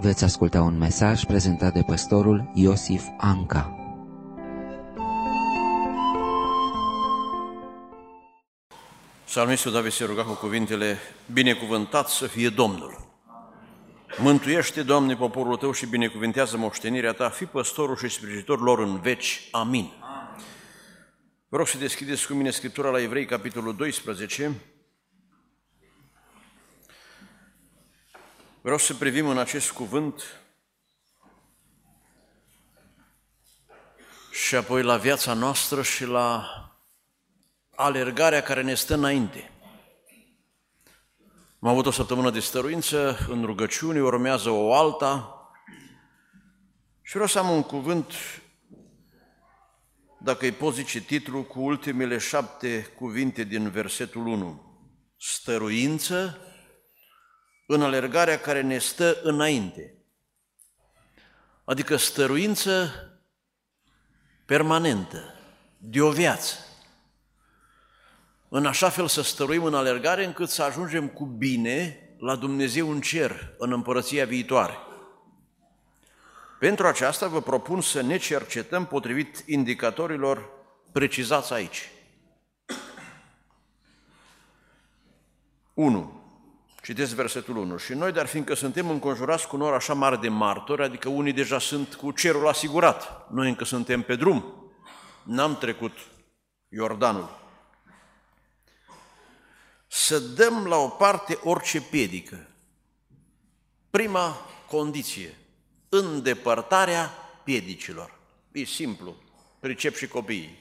Veți asculta un mesaj prezentat de păstorul Iosif Anca. Psalmistul David se ruga cu cuvintele: binecuvântat să fie Domnul. Mântuiește, Doamne, poporul Tău și binecuvintează moștenirea Ta, fii păstorul și sprijinitorul lor în veci. Amin. Vă rog să deschideți cu mine Scriptura la Evrei, capitolul 12. Vreau să privim în acest cuvânt și apoi la viața noastră și la alergarea care ne stă înainte. Am avut o săptămână de stăruință, în rugăciune, urmează o alta și vreau să am un cuvânt, dacă îi pot zice titlul, cu ultimele 7 cuvinte din versetul 1. Stăruință în alergarea care ne stă înainte. Adică stăruință permanentă, de o viață. În așa fel să stăruim în alergare încât să ajungem cu bine la Dumnezeu în cer, în împărăția viitoare. Pentru aceasta vă propun să ne cercetăm potrivit indicatorilor precizați aici. 1. Citesc versetul 1. Și noi, dar fiindcă suntem înconjurați cu nor așa mare de martori, adică unii deja sunt cu cerul asigurat, noi încă suntem pe drum, n-am trecut Iordanul, să dăm la o parte orice piedică. Prima condiție, îndepărtarea piedicilor. E simplu, pricep și copiii.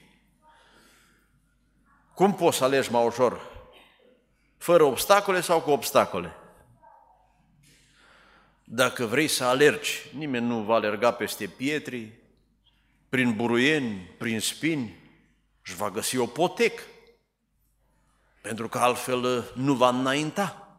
Cum poți să alegi mai ușor? Fără obstacole sau cu obstacole? Dacă vrei să alergi, nimeni nu va alerga peste pietri, prin buruieni, prin spini, își va găsi o potecă, pentru că altfel nu va înainta.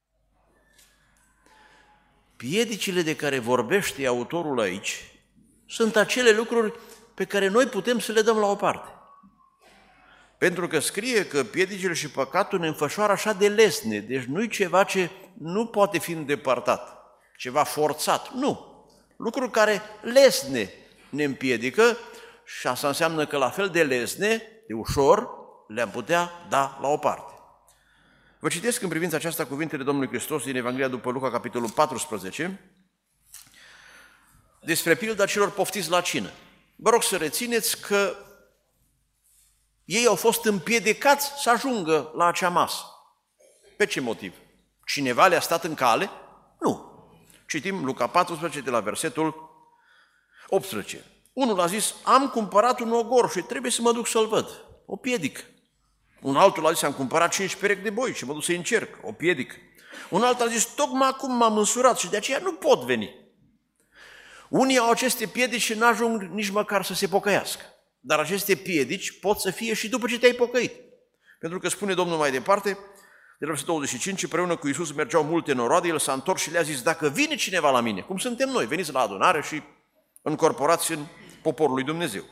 Piedicile de care vorbește autorul aici sunt acele lucruri pe care noi putem să le dăm la o parte. Pentru că scrie că piedicile și păcatul ne înfășoară așa de lesne, deci nu-i ceva ce nu poate fi îndepărtat, ceva forțat, nu. Lucruri care lesne ne împiedică și asta înseamnă că la fel de lesne, de ușor, le-am putea da la o parte. Vă citesc în privința aceasta cuvintele Domnului Hristos din Evanghelia după Luca, capitolul 14, despre pilda celor poftiți la cină. Vă rog să rețineți că ei au fost împiedicați să ajungă la acea masă. Pe ce motiv? Cineva le-a stat în cale? Nu. Citim Luca 14 de la versetul 18. Unul a zis: am cumpărat un ogor și trebuie să mă duc să-l văd. O piedică. Un altul a zis: am cumpărat 5 perechi de boi și mă duc să-i încerc. O piedică. Un altul a zis: tocmai acum m-am însurat și de aceea nu pot veni. Unii au aceste piedici și n-ajung nici măcar să se pocăiască. Dar aceste piedici pot să fie și după ce te-ai pocăit. Pentru că spune Domnul mai departe, de la versetul 25, împreună cu Iisus mergeau multe noroade, El s-a întors și le-a zis: dacă vine cineva la mine, cum suntem noi, veniți la adunare și încorporați în poporul lui Dumnezeu,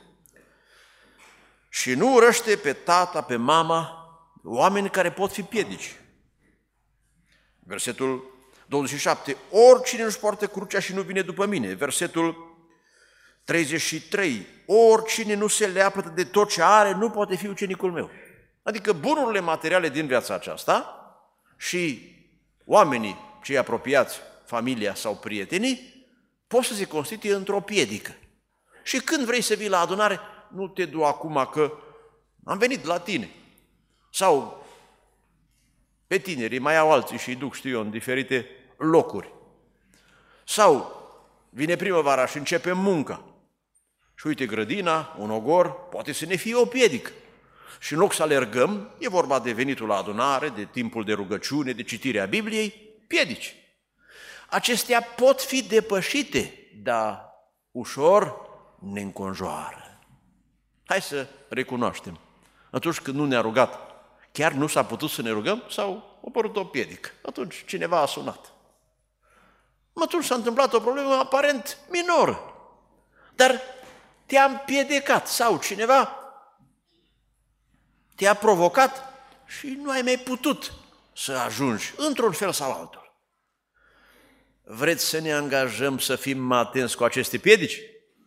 și nu urăște pe tata, pe mama, oameni care pot fi piedici. Versetul 27, oricine nu-și poartă crucea și nu vine după mine. Versetul 33, oricine nu se leapătă de tot ce are, nu poate fi ucenicul meu. Adică bunurile materiale din viața aceasta și oamenii cei apropiați, familia sau prietenii, pot să se constituie într-o piedică. Și când vrei să vii la adunare, nu te du acum că am venit la tine. Sau pe tinerii mai au alții și îi duc, știu eu, în diferite locuri. Sau vine primăvara și începe munca. Și uite, grădina, un ogor, poate să ne fie o piedică. Și în loc să alergăm, e vorba de venitul la adunare, de timpul de rugăciune, de citirea Bibliei, piedici. Acestea pot fi depășite, dar ușor ne înconjoară. Hai să recunoaștem. Atunci când nu ne-a rugat, chiar nu s-a putut să ne rugăm sau a apărut o piedică. Atunci cineva a sunat. Atunci s-a întâmplat o problemă aparent minoră, dar te-a împiedicat sau cineva te-a provocat și nu ai mai putut să ajungi într-un fel sau altul. Vreți să ne angajăm să fim mai atenți cu aceste piedici?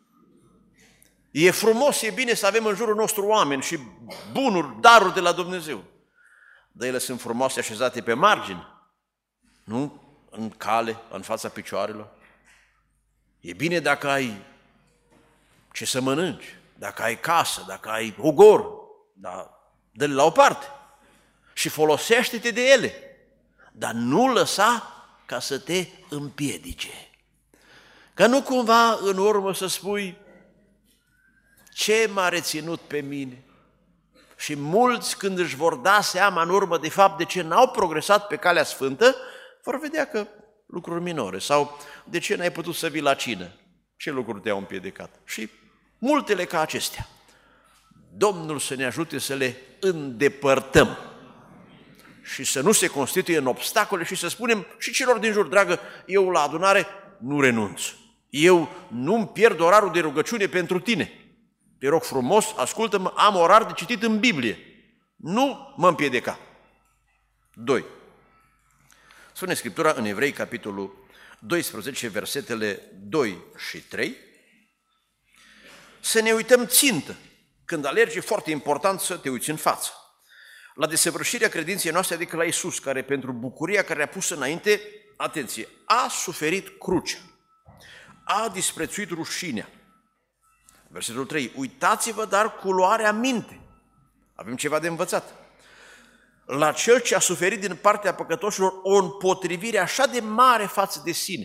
E frumos, e bine să avem în jurul nostru oameni și bunuri, daruri de la Dumnezeu. Dar ele sunt frumoase așezate pe margini, nu în cale, în fața picioarelor. E bine dacă ai ce să mănânci, dacă ai casă, dacă ai ogor, dar dă-le la o parte și folosește-te de ele, dar nu lăsa ca să te împiedice. Ca nu cumva în urmă să spui: ce m-a reținut pe mine? Și mulți, când își vor da seama în urmă de fapt de ce n-au progresat pe calea sfântă, vor vedea că lucruri minore, sau de ce n-ai putut să vii la cină, ce lucruri te-au împiedicat. Și multele ca acestea. Domnul să ne ajute să le îndepărtăm și să nu se constituie în obstacole și să spunem și celor din jur: dragă, eu la adunare nu renunț, eu nu-mi pierd orarul de rugăciune pentru tine. Te rog frumos, ascultă-mă, am orar de citit în Biblie. Nu mă împiedica. 2. Spune Scriptura în Evrei, capitolul 12, versetele 2 și 3. Să ne uităm țintă. Când alergi, e foarte important să te uiți în față. La desăvârșirea credinței noastre, adică la Iisus, care pentru bucuria care a pus înainte, atenție, a suferit crucea, a disprețuit rușinea. Versetul 3. Uitați-vă, dar cu luarea minte. Avem ceva de învățat. La cel ce a suferit din partea păcătoșilor o împotrivire așa de mare față de sine.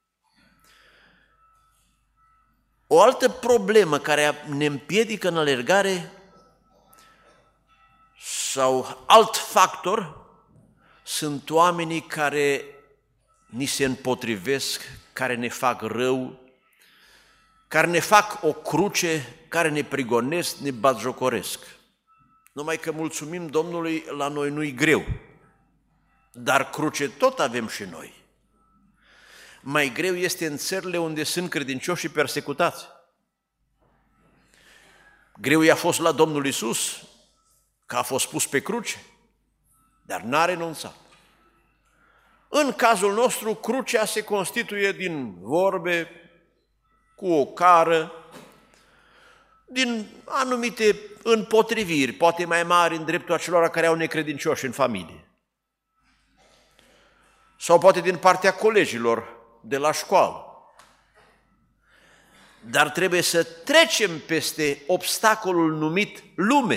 O altă problemă care ne împiedică în alergare sau alt factor sunt oamenii care ni se împotrivesc, care ne fac rău, care ne fac o cruce, care ne prigonesc, ne batjocoresc. Numai că mulțumim Domnului, la noi nu-i greu, dar cruce tot avem și noi. Mai greu este în țările unde sunt credincioși și persecutați. Greu i-a fost la Domnul Iisus, că a fost pus pe cruce, dar n-a renunțat. În cazul nostru, crucea se constituie din vorbe, cu o cară, din anumite împotriviri, poate mai mari în dreptul acelora care au necredincioși în familie. Sau poate din partea colegilor de la școală. Dar trebuie să trecem peste obstacolul numit lume.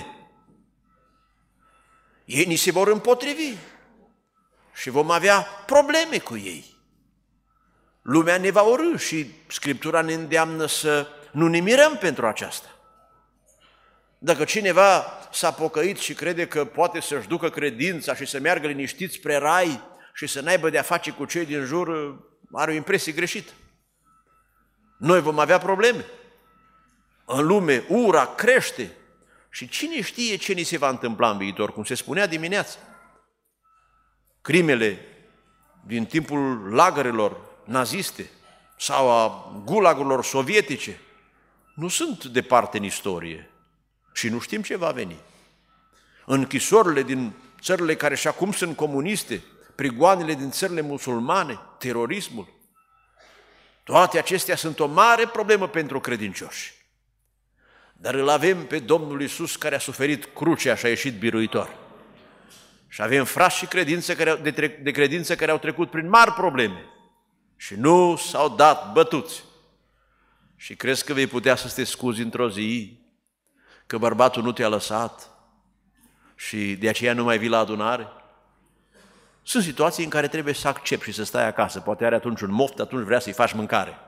Ei ni se vor împotrivi și vom avea probleme cu ei. Lumea ne va urî și Scriptura ne îndeamnă să nu ne mirăm pentru aceasta. Dacă cineva s-a pocăit și crede că poate să-și ducă credința și să meargă liniștit spre rai și să n-aibă de-a face cu cei din jur, are o impresie greșită. Noi vom avea probleme. În lume ura crește și cine știe ce ni se va întâmpla în viitor, cum se spunea dimineața. Crimele din timpul lagărelor naziste sau a gulagurilor sovietice nu sunt departe în istorie și nu știm ce va veni. Închisorile din țările care și acum sunt comuniste, prigoanele din țările musulmane, terorismul, toate acestea sunt o mare problemă pentru credincioși. Dar îl avem pe Domnul Iisus care a suferit crucea și a ieșit biruitor. Și avem frați și de credință care au trecut prin mari probleme și nu s-au dat bătuți. Și crezi că vei putea să te scuzi într-o zi că bărbatul nu te-a lăsat și de aceea nu mai vii la adunare? Sunt situații în care trebuie să accepti și să stai acasă. Poate are atunci un moft, atunci vrea să-i faci mâncare.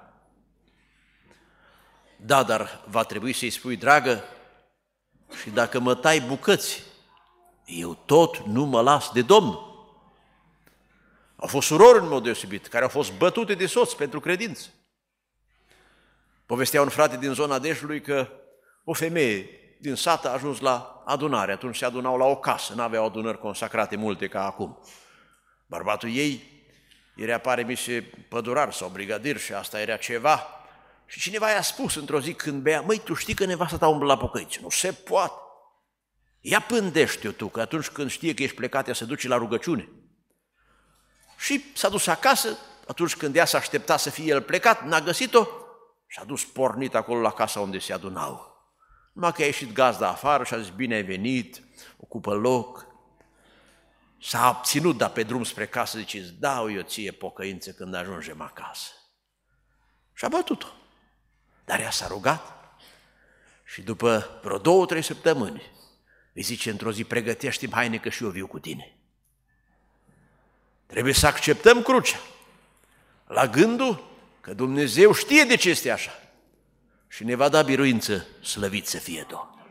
Da, dar va trebui să-i spui: dragă, și dacă mă tai bucăți, eu tot nu mă las de Domnul. Au fost surori în mod deosebit, care au fost bătute de soț pentru credință. Povestea un frate din zona Deșului că o femeie din sat a ajuns la adunare. Atunci se adunau la o casă, n-aveau adunări consacrate multe ca acum. Bărbatul ei era, pare mi se, pădurar sau brigadier și asta era ceva. Și cineva i-a spus într-o zi când bea: măi, tu știi că nevasta ta umblă la pocăiți? Nu se poate. Ia pândește-o tu, că atunci când știe că ești plecat, ea se duce la rugăciune. Și s-a dus acasă, atunci când ea s-a aștepta să fie el plecat, n-a găsit-o și a dus pornit acolo la casa unde se adunau. Numai că a ieșit gazda afară și a zis, bine ai venit, ocupă loc. S-a abținut, dar pe drum spre casă zice, îți dau eu ție pocăință când ajungem acasă. Și a bătut-o. Dar ea s-a rugat și după vreo 2-3 săptămâni îi zice într-o zi, pregătește-mi haine că și eu viu cu tine. Trebuie să acceptăm crucea, la gândul că Dumnezeu știe de ce este așa și ne va da biruință, slăvit să fie Domnul.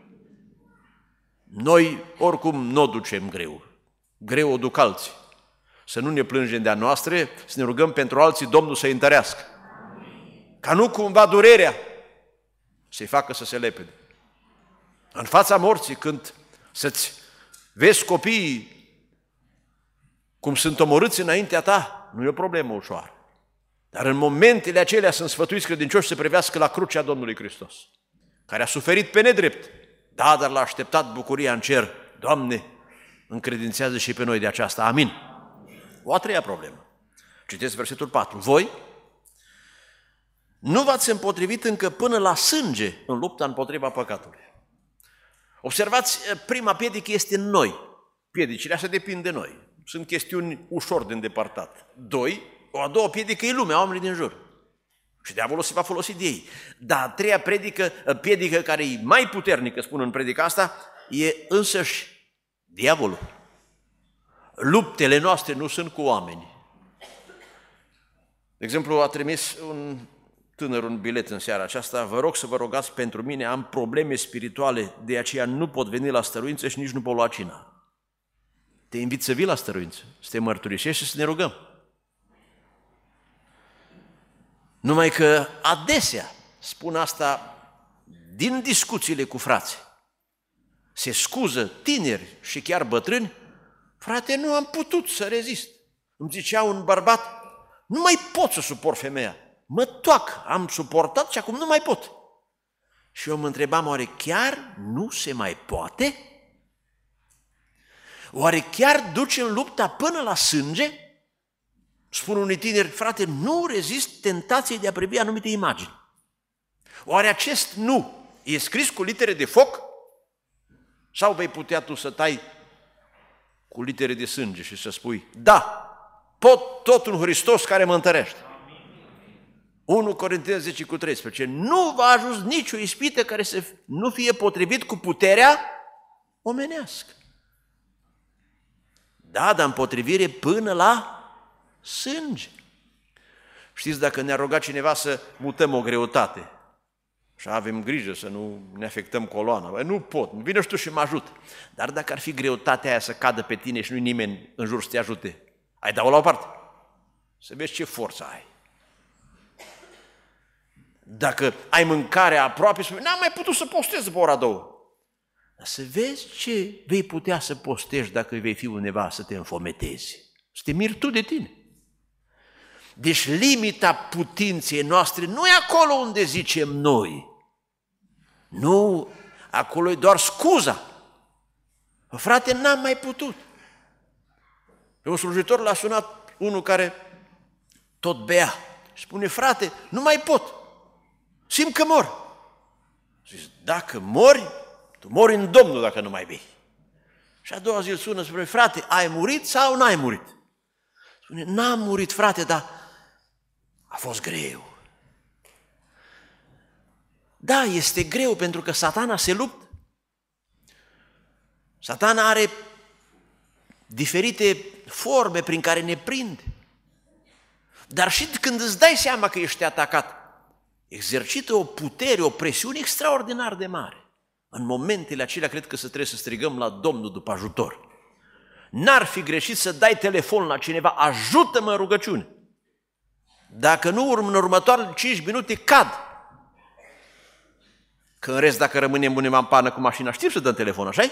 Noi oricum nu o ducem greu, greu o duc alții. Să nu ne plângem de-a noastre, să ne rugăm pentru alții, Domnul să-i întărească. Ca nu cumva durerea să-i facă să se lepede. În fața morții, când să-ți vezi copiii cum sunt omorâți înaintea ta, nu e o problemă ușoară. Dar în momentele acelea sunt sfătuiți credincioși să privească la crucea Domnului Hristos, care a suferit pe nedrept. Da, dar l-a așteptat bucuria în cer. Doamne, încredințează și pe noi de aceasta. Amin. O a treia problemă. Citesc versetul 4. Voi nu v-ați împotrivit încă până la sânge în lupta împotriva păcatului. Observați, prima piedică este în noi. Piedicile astea depind de noi. Sunt chestiuni ușor de îndepărtat. O a doua piedică e lumea, oamenii din jur. Și diavolul se va folosi de ei. Dar a treia piedică care e mai puternică, spun în predica asta, e însăși diavolul. Luptele noastre nu sunt cu oameni. De exemplu, a trimis un tânăr un bilet în seara aceasta, vă rog să vă rugați pentru mine, am probleme spirituale, de aceea nu pot veni la stăruință și nici nu pot lua cina. Te invit să vii la stăruință, să te mărturisești și să ne rugăm. Numai că adesea spun asta din discuțiile cu frații. Se scuză tineri și chiar bătrâni, frate, nu am putut să rezist. Îmi zicea un bărbat, nu mai pot să suport femeia. Mă toac, am suportat și acum nu mai pot. Și eu mă întrebam, oare chiar nu se mai poate? Oare chiar ducem lupta până la sânge? Spun unui tineri, frate, nu rezist tentației de a privi anumite imagini. Oare acest nu e scris cu litere de foc? Sau vei putea tu să tai cu litere de sânge și să spui, da, pot tot în Hristos care mă întărește. 1 Corinteni 10:13. Nu v-a ajuns nicio ispită care să nu fie potrivit cu puterea omenească. Da, dar împotrivire până la sânge. Știți, dacă ne-a rugat cineva să mutăm o greutate și avem grijă să nu ne afectăm coloana, nu pot, vine și tu și mă ajut. Dar dacă ar fi greutatea aia să cadă pe tine și nu-i nimeni în jur să te ajute, ai da-o la o parte. Să vezi ce forță ai. Dacă ai mâncare aproape, spui, n-am mai putut să postez după ora 2. Dar să vezi ce vei putea să postești dacă vei fi undeva să te înfometezi. Să te miri tu de tine. Deci limita putinței noastre nu e acolo unde zicem noi. Nu, acolo e doar scuza. Frate, n-am mai putut. Pe un slujitor l-a sunat unul care tot bea. Spune, frate, nu mai pot. Simt că mor. Zice, dacă mori, tu mori în Domnul dacă nu mai bei. Și a doua zi îl sună, spune, frate, ai murit sau n-ai murit? Spune, n-am murit, frate, dar a fost greu. Da, este greu pentru că Satana se luptă. Satana are diferite forme prin care ne prinde. Dar și când îți dai seama că ești atacat, exercită o putere, o presiune extraordinar de mare. În momentele acelea cred că trebuie să strigăm la Domnul după ajutor. N-ar fi greșit să dai telefon la cineva, ajută-mă în rugăciune. Dacă nu, în următoarele 5 minute cad. Că în rest, dacă rămânem undeva în pană cu mașina, știm să dăm telefon, așa-i?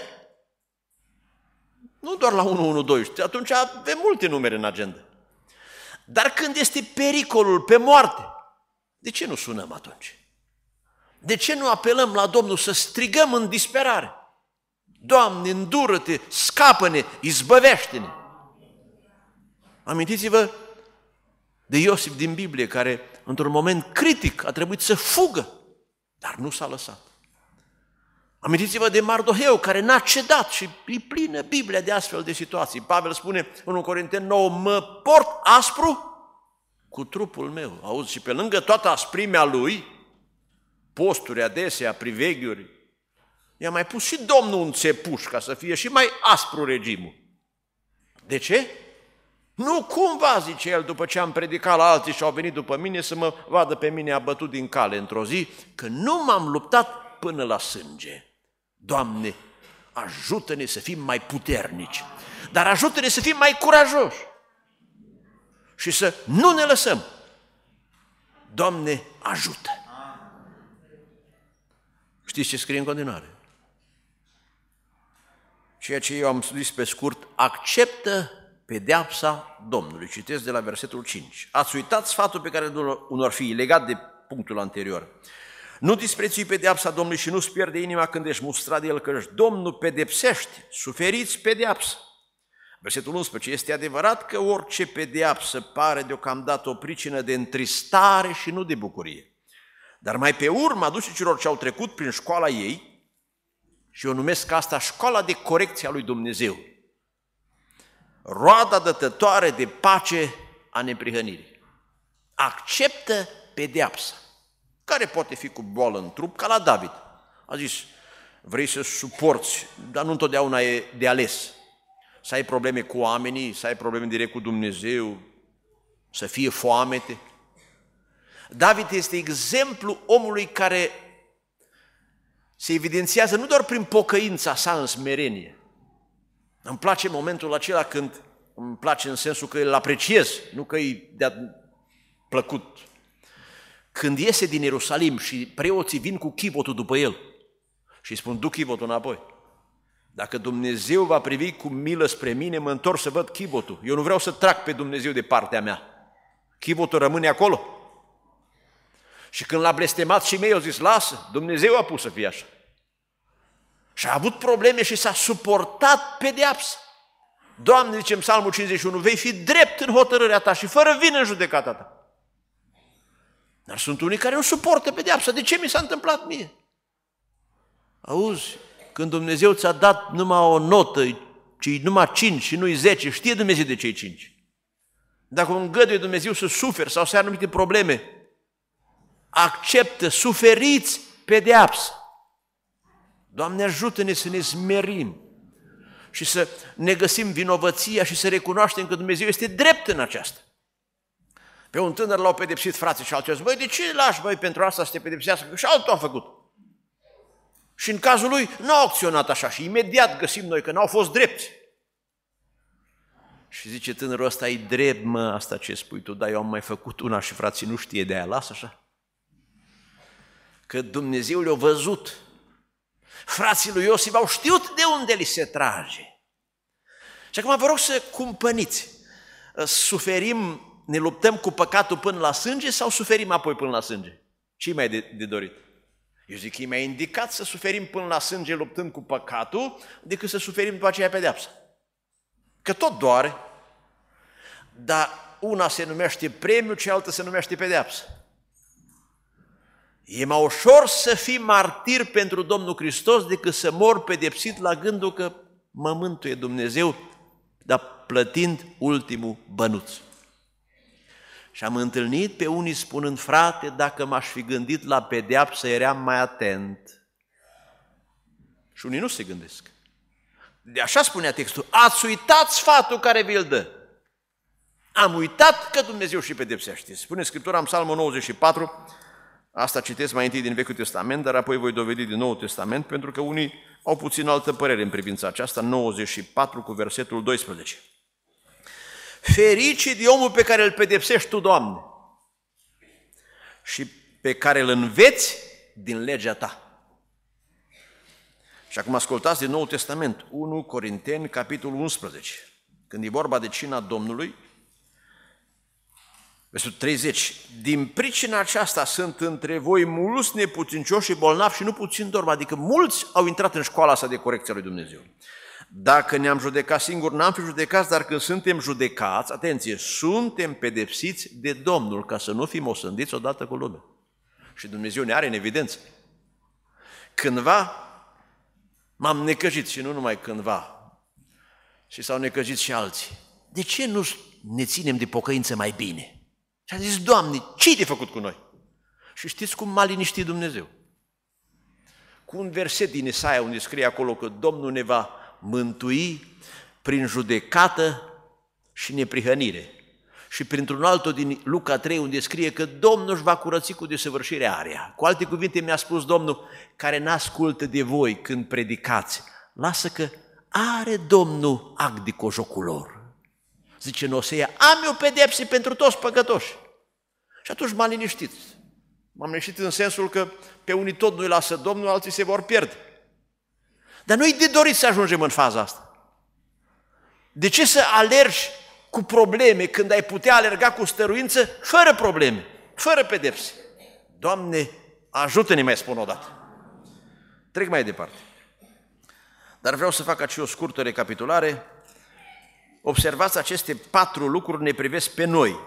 Nu doar la 112, atunci avem multe numere în agenda. Dar când este pericolul pe moarte, de ce nu sunăm atunci? De ce nu apelăm la Domnul să strigăm în disperare? Doamne, îndură-te, scapă-ne, izbăvește-ne! Amintiți-vă de Iosif din Biblie, care într-un moment critic a trebuit să fugă, dar nu s-a lăsat. Amintiți-vă de Mardoheu, care n-a cedat și e plină Biblia de astfel de situații. Pavel spune în 1 Corinteni 9, mă port aspru cu trupul meu. Auzi, și pe lângă toată asprimea lui, posturi adesea, priveghiuri, i-a mai pus și Domnul un țepuș ca să fie și mai aspru regimul. De ce? Nu cumva, zice el, după ce am predicat la alții și au venit după mine să mă vadă pe mine abătut din cale într-o zi, că nu m-am luptat până la sânge. Doamne, ajută-ne să fim mai puternici, dar ajută-ne să fim mai curajoși și să nu ne lăsăm. Doamne, ajută! Știți ce scrie în continuare? Ceea ce eu am zis pe scurt, acceptă pedeapsa Domnului. Citesc de la versetul 5. Ați uitat sfatul pe care unor fi legat de punctul anterior. Nu disprețui pedeapsa Domnului și nu-ți pierde inima când ești mustrat de El, căci Domnul pedepsește, suferiți pedeapsă. Versetul 11. Este adevărat că orice pedeapsă pare deocamdată o pricină de întristare și nu de bucurie. Dar mai pe urmă, aduce celor ce au trecut prin școala ei, și eu numesc asta școala de corecție a lui Dumnezeu, roada dătătoare de pace a neprihănirii. Acceptă pedeapsa, care poate fi cu boală în trup, ca la David. A zis, vrei să suporți, dar nu întotdeauna e de ales. Să ai probleme cu oamenii, să ai probleme direct cu Dumnezeu, să fie foamete. David este exemplu omului care se evidențiază nu doar prin pocăința sa în smerenie. Îmi place momentul acela când, îmi place în sensul că îl apreciez, nu că e de-a plăcut. Când iese din Ierusalim și preoții vin cu chivotul după el și îi spun, du chivotul înapoi. Dacă Dumnezeu va privi cu milă spre mine, mă întorc să văd chivotul. Eu nu vreau să trag pe Dumnezeu de partea mea. Chivotul rămâne acolo. Și când l-a blestemat și mei, au zis, lasă, Dumnezeu a pus să fie așa. Și a avut probleme și s-a suportat pedeapsa. Doamne, zice în Psalmul 51, vei fi drept în hotărârea ta și fără vină în judecata ta. Dar sunt unii care nu suportă pedeapsa. De ce mi s-a întâmplat mie? Auzi, când Dumnezeu ți-a dat numai o notă, ci numai 5 și nu-i 10, știe Dumnezeu de cei 5. Dacă îngăduie Dumnezeu să suferi sau să ai anumite probleme, acceptă, suferiți pedeapsă. Doamne, ajută-ne să ne smerim și să ne găsim vinovăția și să recunoaștem că Dumnezeu este drept în aceasta. Pe un tânăr l-au pedepsit frații și alții, băi, de ce lași, băi, pentru asta să te pedepsească? Și altul a făcut. Și în cazul lui nu a acționat așa și imediat găsim noi că n-au fost drepți. Și zice tânărul ăsta, e drept, mă, asta ce spui tu, dar eu am mai făcut una și frații nu știe de aia, lasă așa. Că Dumnezeu le-a văzut. Frații lui Iosif au știut de unde li se trage. Și acum vă rog să cumpăniți. Suferim, ne luptăm cu păcatul până la sânge sau suferim apoi până la sânge? Ce-i mai de dorit? Eu zic că e mai indicat să suferim până la sânge luptând cu păcatul decât să suferim după aceea pedeapsa. Că tot doare, dar una se numește premiu, cealaltă se numește pedeapsă. E mai ușor să fii martir pentru Domnul Hristos decât să mor pedepsit la gândul că mă mântuie Dumnezeu, dar plătind ultimul bănuț. Și am întâlnit pe unii spunând, frate, dacă m-aș fi gândit la pedeapsă, eram mai atent. Și unii nu se gândesc. De așa spunea textul, ați uitat sfatul care vi-l dă. Am uitat că Dumnezeu și pedepsește. Spune Scriptura în Psalmul 94, asta citesc mai întâi din Vechiul Testament, dar apoi voi dovedi din Noul Testament, pentru că unii au puțin altă părere în privința aceasta, 94 cu versetul 12. Ferice de omul pe care îl pedepsești tu, Doamne, și pe care îl înveți din legea ta. Și acum ascultați din Noul Testament, 1 Corinteni, capitolul 11, când e vorba de cina Domnului, versetul 30. Din pricina aceasta sunt între voi mulți neputincioși și bolnavi și nu puțin dorm, adică mulți au intrat în școala asta de corecție a lui Dumnezeu. Dacă ne-am judecat singuri, n-am fi judecați, dar când suntem judecați, atenție, suntem pedepsiți de Domnul, ca să nu fim osândiți odată cu lumea. Și Dumnezeu ne are în evidență. Cândva m-am necăjit și nu numai cândva, și s-au necăjit și alții. De ce nu ne ținem de pocăință mai bine? Și am zis, Doamne, ce-i de făcut cu noi? Și știți cum m-a liniștit Dumnezeu? Cu un verset din Isaia unde scrie acolo că Domnul ne va mântui prin judecată și neprihănire. Și printr-un altul din Luca 3 unde scrie că Domnul își va curăți cu desăvârșire area. Cu alte cuvinte mi-a spus Domnul, care n-ascultă de voi când predicați, lasă că are Domnul act de cojocul lor. Zice în Osea, am eu pedepse pentru toți păcătoși. Și atunci m-am liniștit. M-am liniștit în sensul că pe unii tot nu-i lasă Domnul, alții se vor pierde. Dar nu-i de dorit să ajungem în faza asta. De ce să alergi cu probleme când ai putea alerga cu stăruință fără probleme, fără pedepse? Doamne, ajută-ne, mai spun odată. Trec mai departe. Dar vreau să fac aici o scurtă recapitulare. Observați, aceste 4 lucruri ne privesc pe noi.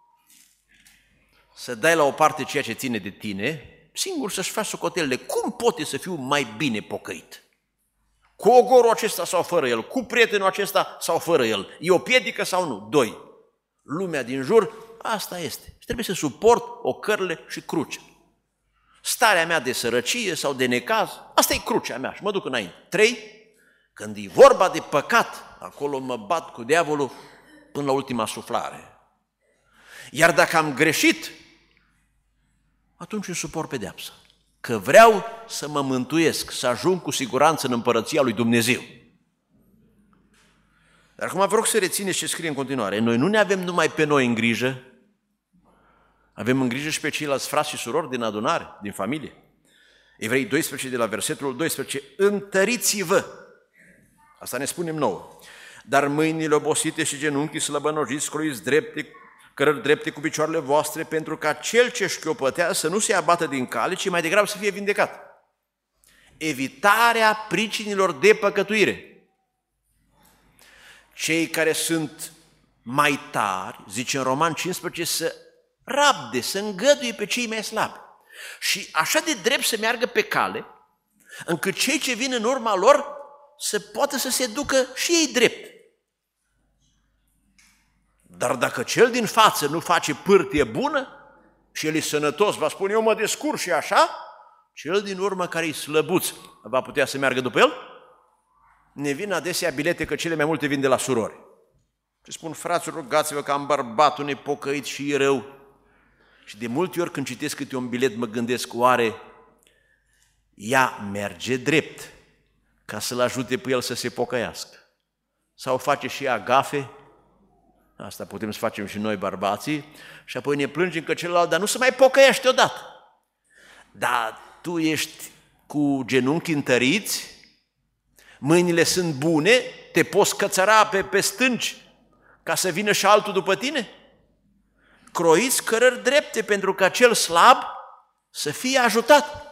Să dai la o parte ceea ce ține de tine, singur să-și faci socotelele. Cum poate să fiu mai bine pocăit? Cu ogorul acesta sau fără el? Cu prietenul acesta sau fără el? E o piedică sau nu? 2. Lumea din jur, asta este. Și trebuie să suport ocările și crucea. Starea mea de sărăcie sau de necaz, asta e crucea mea și mă duc înainte. 3. Când e vorba de păcat, acolo mă bat cu diavolul până la ultima suflare. Iar dacă am greșit, atunci îmi suport pedeapsa. Că vreau să mă mântuiesc, să ajung cu siguranță în împărăția lui Dumnezeu. Dar acum vă rog să rețineți ce scrie în continuare. Noi nu ne avem numai pe noi în grijă, avem în grijă și pe ceilalți frați și surori din adunare, din familie. Evrei 12, de la versetul 12, întăriți-vă. Asta ne spunem nouă. Dar mâinile obosite și genunchii slăbănojiți, scroiți drepte, cărări drepte cu picioarele voastre, pentru ca cel ce șchiopătează să nu se abată din cale, ci mai degrabă să fie vindecat. Evitarea pricinilor de păcătuire. Cei care sunt mai tari, zice în Roman 15, să rabde, să îngăduie pe cei mai slabi. Și așa de drept să meargă pe cale, încât cei ce vin în urma lor să poată să se ducă și ei drept. Dar dacă cel din față nu face pârtie bună și el e sănătos, va spune eu mă descurc și așa, cel din urmă care e slăbuț va putea să meargă după el? Ne vin adesea bilete, că cele mai multe vin de la surori. Și spun, frați, rugați-vă că am bărbatul nepocăit și e rău. Și de multe ori când citesc câte un bilet mă gândesc, oare ea merge drept ca să-l ajute pe el să se pocăiască? Sau face și ea gafe? Asta putem să facem și noi, bărbații, și apoi ne plângem că celălalt, dar nu se mai pocăiește odată. Dar tu ești cu genunchii întăriți, mâinile sunt bune, te poți cățăra pe stânci ca să vină și altul după tine? Croiți cărări drepte pentru ca cel slab să fie ajutat.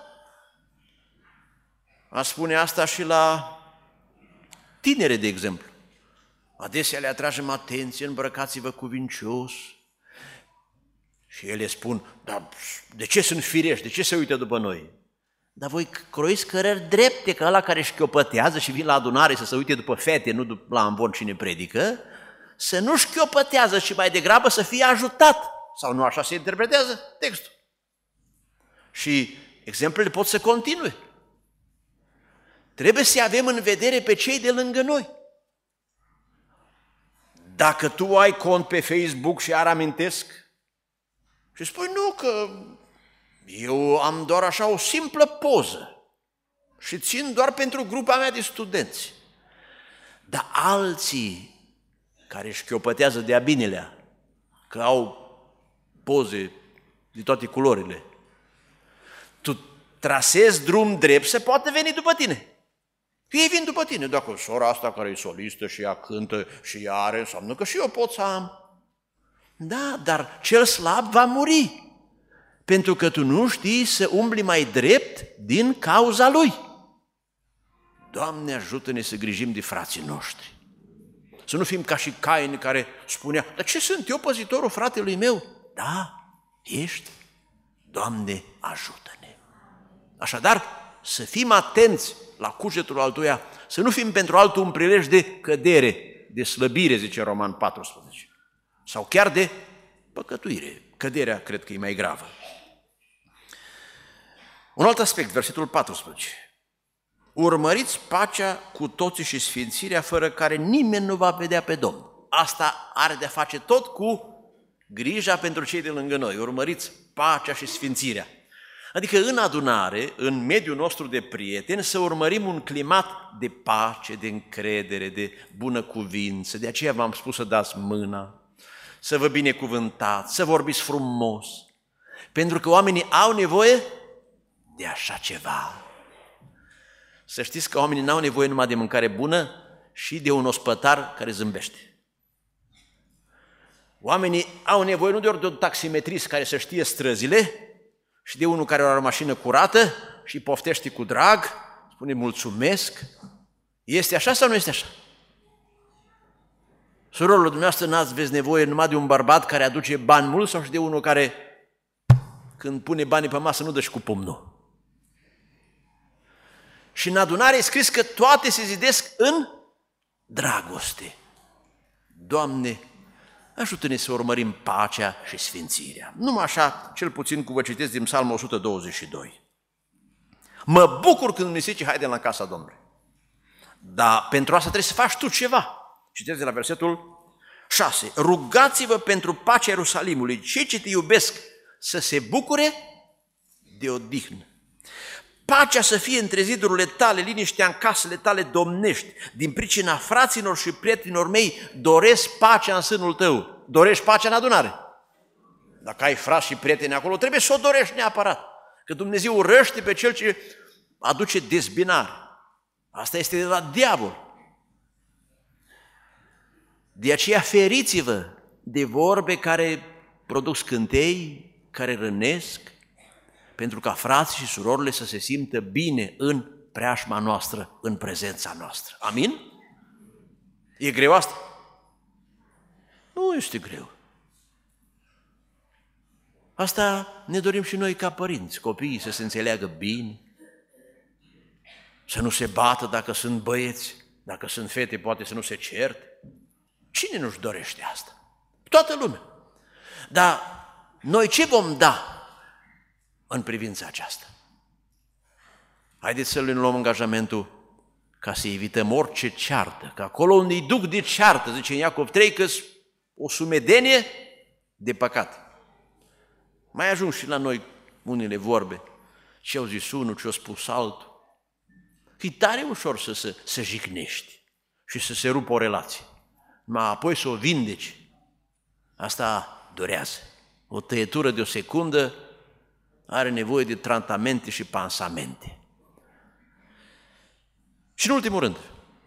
Aș spune asta și la tinere, de exemplu. Adesea le atragem atenție, îmbrăcați-vă cuvincios. Și ele spun, dar de ce sunt firești, de ce se uită după noi? Dar voi croiți cărări drepte, ca ăla care șchiopătează și vin la adunare să se uite după fete, nu la amvon cine predică, să nu șchiopătează, ci mai degrabă să fie ajutat. Sau nu așa se interpretează textul. Și exemplele pot să continue. Trebuie să avem în vedere pe cei de lângă noi. Dacă tu ai cont pe Facebook și ar amintesc și spui, nu, că eu am doar așa o simplă poză și țin doar pentru grupa mea de studenți. Dar alții care șchiopătează de-a binelea, că au poze de toate culorile, tu trasezi drum drept să poată veni după tine. Ei vin după tine, dacă sora asta care e solistă și ea cântă și ea are, înseamnă că și eu pot să am. Da, dar cel slab va muri, pentru că tu nu știi să umbli mai drept din cauza lui. Doamne, ajută-ne să grijim de frații noștri. Să nu fim ca și Cain care spunea, dar ce sunt eu, păzitorul fratelui meu? Da, ești. Doamne, ajută-ne. Așadar, să fim atenți la cugetul altuia, să nu fim pentru altul un prilej de cădere, de slăbire, zice Roman 14, sau chiar de păcătuire. Căderea cred că e mai gravă. Un alt aspect, versetul 14. Urmăriți pacea cu toții și sfințirea, fără care nimeni nu va vedea pe Domnul. Asta are de-a face tot cu grija pentru cei de lângă noi. Urmăriți pacea și sfințirea. Adică în adunare, în mediul nostru de prieteni, să urmărim un climat de pace, de încredere, de bună cuvință. De aceea v-am spus să dați mâna, să vă binecuvântați, să vorbiți frumos. Pentru că oamenii au nevoie de așa ceva. Să știți că oamenii n-au nevoie numai de mâncare bună și de un ospătar care zâmbește. Oamenii au nevoie nu doar de un taximetrist care să știe străzile și de unul care are o mașină curată și poftește cu drag, spune mulțumesc. Este așa sau nu este așa? Surorilor, dumneavoastră n-aveți nevoie numai de un bărbat care aduce bani mulți sau și de unul care, când pune banii pe masă, nu dă și cu pumnul. Și în adunare e scris că toate se zidesc în dragoste. Doamne, ajută-ne să urmărim pacea și sfințirea. Numai așa, cel puțin cum vă citesc din Psalmul 122. Mă bucur când mi se zice, haide la casa Domnului. Dar pentru asta trebuie să faci tu ceva. Citesc de la versetul 6. Rugați-vă pentru pacea Ierusalimului. Cei ce te iubesc să se bucure de odihnă. Pacea să fie între zidurile tale, liniștea în casele tale domnești. Din pricina fraților și prietenilor mei doresc pacea în sânul tău. Dorești pacea în adunare. Dacă ai frați și prieteni acolo, trebuie să o dorești neapărat. Că Dumnezeu urăște pe cel ce aduce dezbinare. Asta este de la diavol. De aceea feriți-vă de vorbe care produc scântei, care rănesc, pentru ca frații și surorile să se simtă bine în preajma noastră, în prezența noastră. Amin? E greu asta? Nu este greu. Asta ne dorim și noi ca părinți, copiii să se înțeleagă bine, să nu se bată dacă sunt băieți, dacă sunt fete poate să nu se certe. Cine nu-și dorește asta? Toată lumea. Dar noi ce vom da în privința aceasta? Haideți să le luăm angajamentul ca să evităm orice ceartă, că acolo unde îi duc de ceartă, zice în Iacov 3, că o sumedenie de păcat. Mai ajung și la noi unele vorbe, ce au zis unul, ce au spus altul. E tare ușor să jignești și să se rupă o relație. Mai apoi să o vindeci. Asta durează. O tăietură de o secundă are nevoie de tratamente și pansamente. Și în ultimul rând,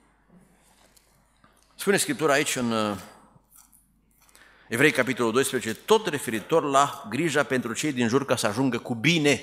spune Scriptura aici în Evrei, capitolul 12, tot referitor la grija pentru cei din jur ca să ajungă cu bine.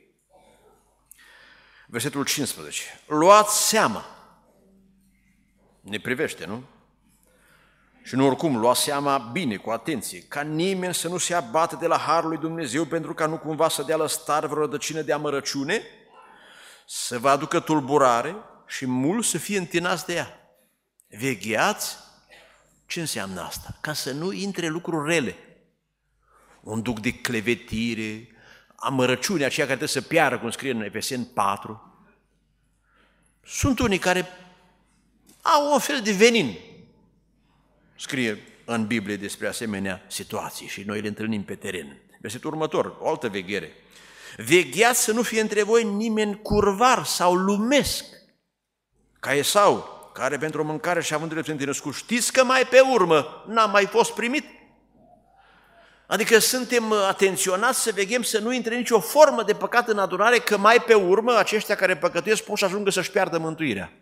Versetul 15. Luați seama. Ne privește, nu? Și nu oricum, luați seama bine, cu atenție, ca nimeni să nu se abată de la harul lui Dumnezeu, pentru ca nu cumva să dea lăstar vreo rădăcină de amărăciune, să vă aducă tulburare și mulți să fie întinați de ea. Vegheați. Ce înseamnă asta? Ca să nu intre lucruri rele. Un duc de clevetire, amărăciunea aceea care trebuie să piară, cum scrie în Efeseni 4. Sunt unii care au un fel de venin. Scrie în Biblie despre asemenea situații și noi le întâlnim pe teren. Versetul următor, o altă veghere. Vegheați să nu fie între voi nimeni curvar sau lumesc, ca Esau, care pentru o mâncare și având drept să născut, știți că mai pe urmă n-a mai fost primit? Adică suntem atenționați să veghem să nu intre nicio formă de păcat în adunare, că mai pe urmă aceștia care păcătuiesc pot să ajungă să-și piardă mântuirea.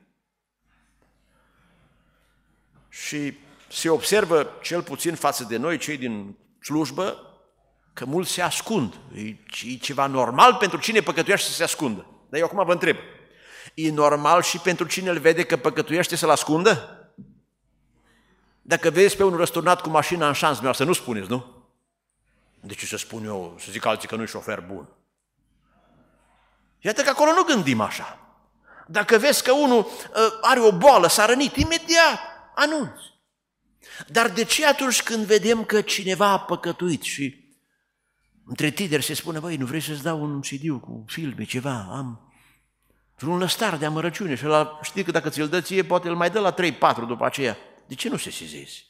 Și se observă, cel puțin față de noi, cei din slujbă, că mulți se ascund. E ceva normal pentru cine păcătuiește să se ascundă. Dar eu acum vă întreb, E normal și pentru cine îl vede că păcătuiește să-l ascundă? Dacă vezi pe unul răsturnat cu mașina în șanț, să nu spuneți, nu? De ce să spun eu, să zic alții că nu-i șofer bun? Iată că acolo nu gândim așa. Dacă vezi că unul are o boală, s-a rănit, imediat anunți. Dar de ce atunci când vedem că cineva a păcătuit și între tineri se spune, băi, nu vrei să-ți dau un CD cu filme, ceva, am vreun lăstar de amărăciune și ăla, știi că dacă ți-l dă ție, poate îl mai dă la 3-4 după aceea. De ce nu se sizezi?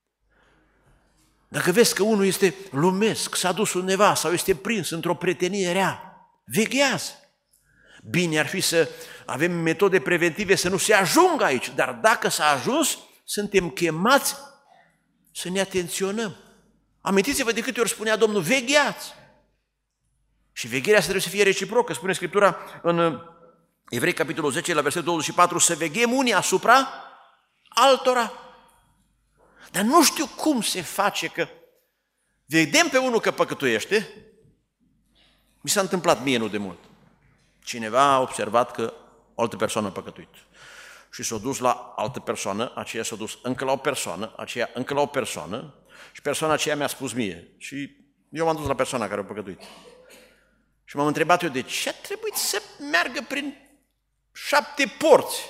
Dacă vezi că unul este lumesc, s-a dus undeva sau este prins într-o prietenie rea, veghează. Bine ar fi să avem metode preventive să nu se ajungă aici, dar dacă s-a ajuns, suntem chemați să ne atenționăm. Amintiți-vă de câte ori spunea Domnul, vegheați! Și vegherea asta trebuie să fie reciprocă. Spune Scriptura în Evrei, capitolul 10, la versetul 24, să veghem unii asupra altora. Dar nu știu cum se face că vedem pe unul că păcătuiește. Mi s-a întâmplat mie nu de mult. Cineva a observat că o altă persoană a păcătuit. Și s-a dus la altă persoană, aceea s-a dus încă la o persoană, aceea încă la o persoană și persoana aceea mi-a spus mie. Și eu m-am dus la persoana care a păcătuit. Și m-am întrebat eu de ce a trebuit să meargă prin 7 porți.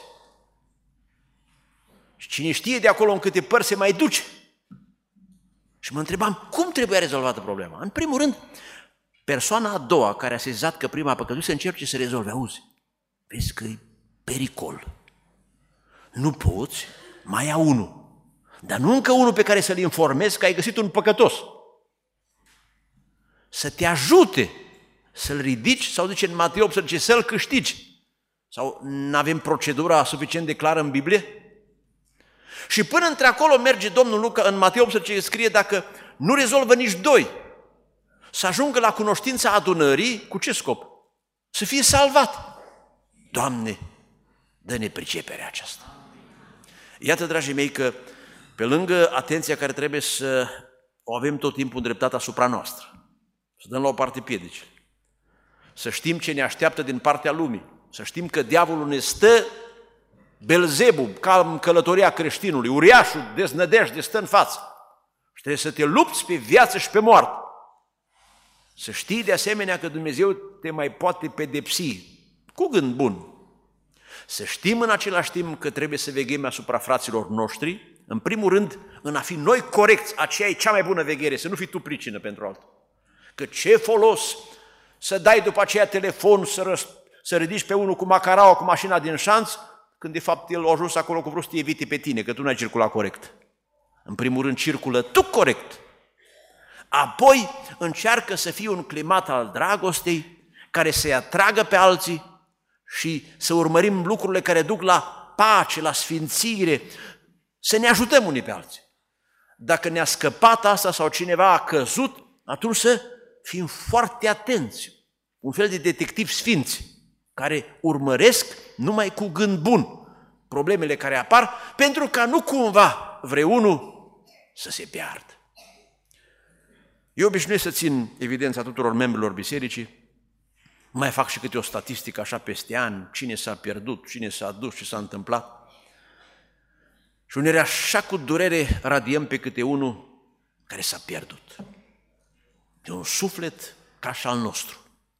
Și cine știe de acolo în câte părți se mai duce. Și mă întrebam cum trebuia rezolvată problema. În primul rând, persoana a doua care a sezat că prima a păcătuit să încerce să rezolve. Auzi, vezi că e pericol. Nu poți, mai ia unul. Dar nu încă unul pe care să-l informezi că ai găsit un păcătos. Să te ajute să-l ridici sau zice în Matei 18 să-l câștigi. Sau nu avem procedura suficient de clară în Biblie? Și până într-acolo merge Domnul Luca, în Matei 18 scrie dacă nu rezolvă nici 2, să ajungă la cunoștința adunării, cu ce scop? Să fie salvat. Doamne, dă-ne priceperea aceasta. Iată, dragii mei, că pe lângă atenția care trebuie să o avem tot timpul îndreptată asupra noastră, să dăm la o parte piedicile, să știm ce ne așteaptă din partea lumii, să știm că diavolul ne stă Belzebub, ca în călătoria creștinului, uriașul deznădejde stă în față. Și trebuie să te lupți pe viață și pe moarte. Să știi de asemenea că Dumnezeu te mai poate pedepsi cu gând bun. Să știm în același timp că trebuie să veghem asupra fraților noștri, în primul rând în a fi noi corecți, aceea e cea mai bună veghere, să nu fii tu pricină pentru altul. Că ce folos să dai după aceea telefon, să ridici pe unul cu macaraua, cu mașina din șanț, când de fapt el a ajuns acolo cu vreo să te evite pe tine, că tu n-ai circulat corect. În primul rând circulă tu corect. Apoi încearcă să fie un climat al dragostei care să-i atragă pe alții și să urmărim lucrurile care duc la pace, la sfințire, să ne ajutăm unii pe alții. Dacă ne-a scăpat asta sau cineva a căzut, atunci să fim foarte atenți, un fel de detectivi sfinți, care urmăresc numai cu gând bun problemele care apar, pentru ca nu cumva vreunul să se piardă. Eu obișnuiesc să țin evidența tuturor membrilor bisericii, mai fac și câte o statistică așa peste ani, cine s-a pierdut, cine s-a dus, ce s-a întâmplat. Și uneori așa cu durere radiem pe câte unul care s-a pierdut. De un suflet ca și al nostru.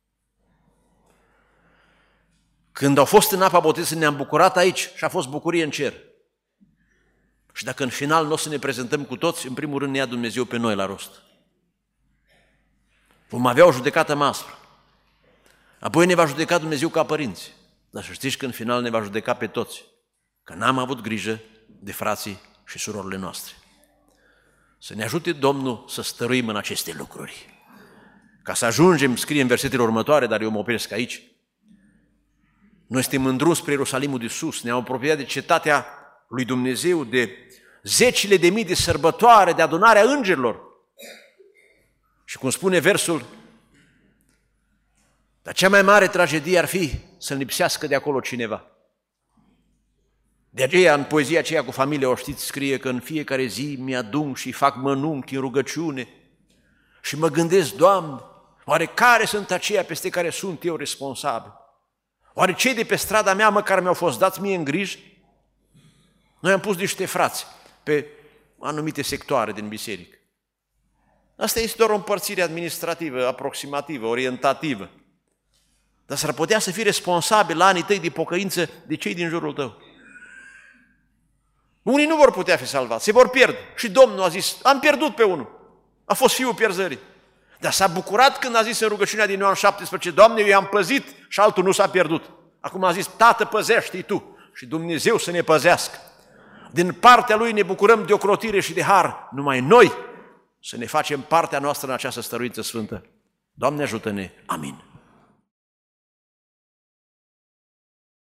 Când au fost în apa botezului, ne-am bucurat aici și a fost bucurie în cer. Și dacă în final nu o să ne prezentăm cu toți, în primul rând ne ia Dumnezeu pe noi la rost. Vom avea o judecată mai aspră. Apoi ne va judeca Dumnezeu ca părinți. Dar să știți că în final ne va judeca pe toți. Că n-am avut grijă de frații și surorile noastre. Să ne ajute Domnul să stăruim în aceste lucruri. Ca să ajungem, scrie în versetele următoare, dar eu mă opresc aici, noi suntem în drum spre Ierusalimul de sus, ne-am apropiat de cetatea lui Dumnezeu, de zecile de mii de sărbătoare, de adunarea îngerilor. Și cum spune versul, dar cea mai mare tragedie ar fi să-l lipsească de acolo cineva. De aceea, în poezia aceea cu familia, o știți, scrie că în fiecare zi mi-adun și fac mănunchi în rugăciune și mă gândesc, Doamne, oare care sunt aceia peste care sunt eu responsabil? Oare cei de pe strada mea, măcar mi-au fost dați mie în griji? Noi am pus niște frați pe anumite sectoare din biserică. Asta este doar o împărțire administrativă, aproximativă, orientativă. Dar s-ar putea să fii responsabil la anii tăi de pocăință de cei din jurul tău. Unii nu vor putea fi salvați, se vor pierde. Și Domnul a zis, am pierdut pe unul. A fost fiul pierzării. Dar s-a bucurat când a zis în rugăciunea din Ioan 17, Doamne, eu i-am păzit și altul nu s-a pierdut. Acum a zis, Tată, păzește-i Tu și Dumnezeu să ne păzească. Din partea Lui ne bucurăm de ocrotire și de har, numai noi să ne facem partea noastră în această stăruință sfântă. Doamne ajută-ne! Amin!